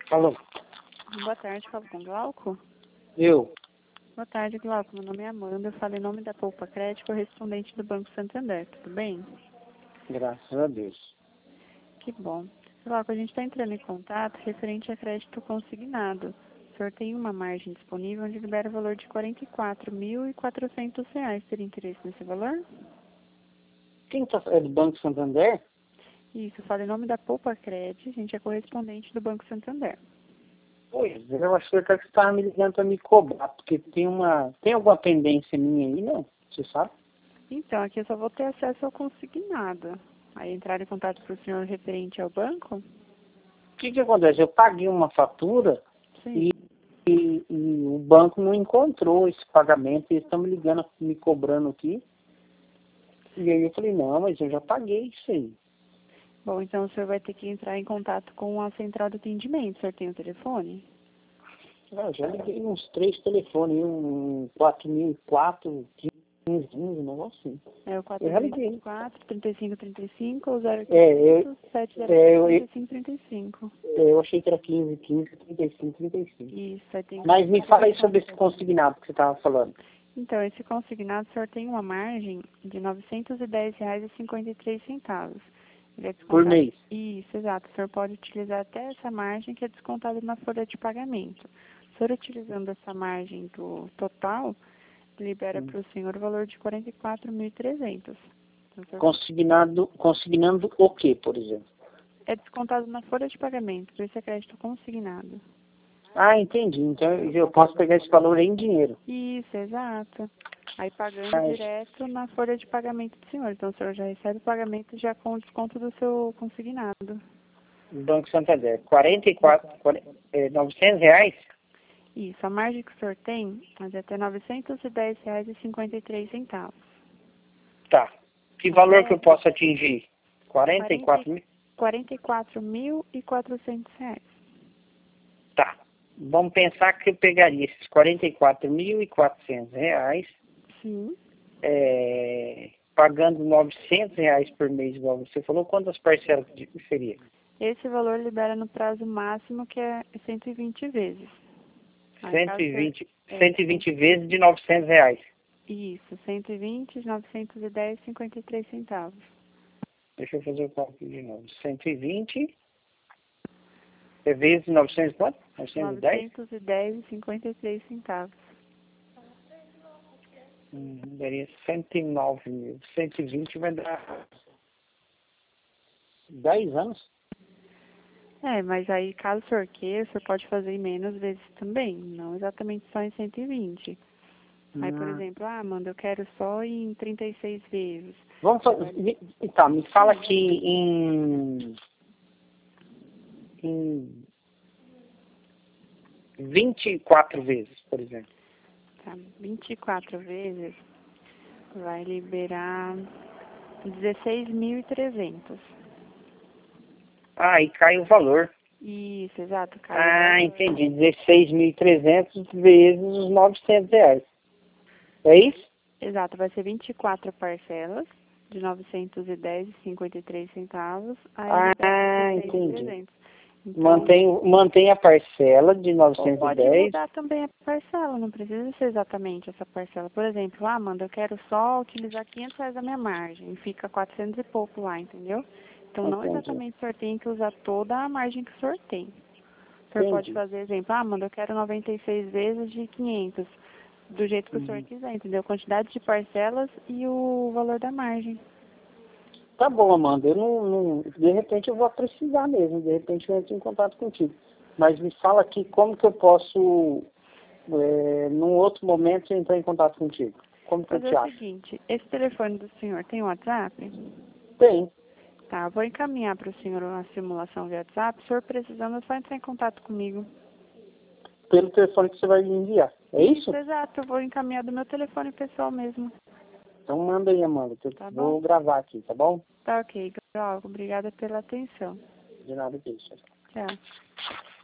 Alô? Boa tarde, falo com o Glauco. Eu? Boa tarde, Glauco. Meu nome é Amanda. Eu falo em nome da Poupa Crédito, correspondente do Banco Santander. Tudo bem? Graças a Deus. Que bom. Glauco, a gente está entrando em contato referente a crédito consignado. O senhor tem uma margem disponível onde libera o valor de R$ 44.400. Teria interesse nesse valor? Quem tá... É do Banco Santander? Isso, eu falo em nome da Poupa Crédito. A gente é correspondente do Banco Santander. Pois, eu achei que você estava me ligando para me cobrar, porque tem alguma pendência minha aí, não? Você sabe? Então, aqui eu só vou ter acesso ao consignado. Aí entrar em contato para o senhor referente ao banco? O que acontece? Eu paguei uma fatura Sim. e o banco não encontrou esse pagamento, e eles estão me ligando, me cobrando aqui. E aí eu falei, não, mas eu já paguei isso aí. Bom, então o senhor vai ter que entrar em contato com a central de atendimento. O senhor tem o telefone? Eu já liguei uns 3 telefones, um 4004, 15, um negócio assim. É o Eu já liguei. 434 3535 ou É, 0800 707 3535. eu achei que era 15, 15, 35, 35. Isso, aí tem que... Mas me fala aí sobre esse consignado que você estava falando. Então, esse consignado, o senhor tem uma margem de R$ 910,53. Ele é Por descontado. mês. Isso, exato. O senhor pode utilizar até essa margem que é descontada na folha de pagamento. O senhor utilizando essa margem do total, libera para o senhor o valor de R$ 44.300. Então, Consignando o que, por exemplo? é descontado na folha de pagamento, por isso é crédito consignado. Ah, entendi. Então eu posso pegar esse valor em dinheiro. Isso, exato. Aí pagando Mas direto na folha de pagamento do senhor. Então o senhor já recebe o pagamento já com o desconto do seu consignado. Banco Santander, 900 reais? Isso, a margem que o senhor tem é de até R$ 910,53. Tá. Que valor que eu posso atingir? 44 mil? R$ 44.400. Tá. Vamos pensar que eu pegaria esses 44.400 reais, Sim. pagando 900 reais por mês, igual você falou. Quantas parcelas seria? Esse valor libera no prazo máximo, que é 120 vezes. Aí, caso você- 120 vezes de 900 reais. Isso, 120, 910,53. Deixa eu fazer o cálculo de novo. 120 vezes 900 quanto? 910? 910,53. Daria 109 mil. 120 vai dar 10 anos. É, mas aí, caso o senhor queira, o senhor pode fazer em menos vezes também, não exatamente só em 120. Aí, por exemplo, Amanda, eu quero só em 36 vezes. Vamos fazer. Então, me fala aqui em 24 vezes, por exemplo. Tá, 24 vezes vai liberar 16.300. Ah, e cai o valor. Isso, exato, cai o Ah, valor. entendi. 16.300 vezes os 900 reais. É isso? Exato, vai ser 24 parcelas de 910,53. Aí Ah, libera entendi. 16.300. Então, Mantém a parcela de ou pode 910. mudar também a parcela, não precisa ser exatamente essa parcela. Por exemplo, Amanda, eu quero só utilizar R$ 500 da minha margem, e fica 400 e pouco lá, entendeu? Então, não Entendi. exatamente o senhor tem que usar toda a margem que o senhor tem. O senhor pode Entendi. fazer exemplo, Amanda, eu quero 96 vezes de 500, do jeito que o senhor quiser, entendeu? Quantidade de parcelas e o valor da margem. Tá bom, Amanda. Eu não, de repente eu vou precisar mesmo. De repente eu entro em contato contigo. Mas me fala aqui como que eu posso, num outro momento, entrar em contato contigo. Como que eu Fazer te o acho? seguinte, esse telefone do senhor tem WhatsApp? Tem. Tá, eu vou encaminhar para o senhor uma simulação via WhatsApp. Se o senhor precisando, é só entrar em contato comigo. Pelo telefone que você vai me enviar. É isso? Exato, eu vou encaminhar do meu telefone pessoal mesmo. Então manda aí, Amanda. Que eu Tá bom? vou gravar aqui, tá bom? Tá ok, Glauco. Obrigada pela atenção. De nada, que isso. Tchau.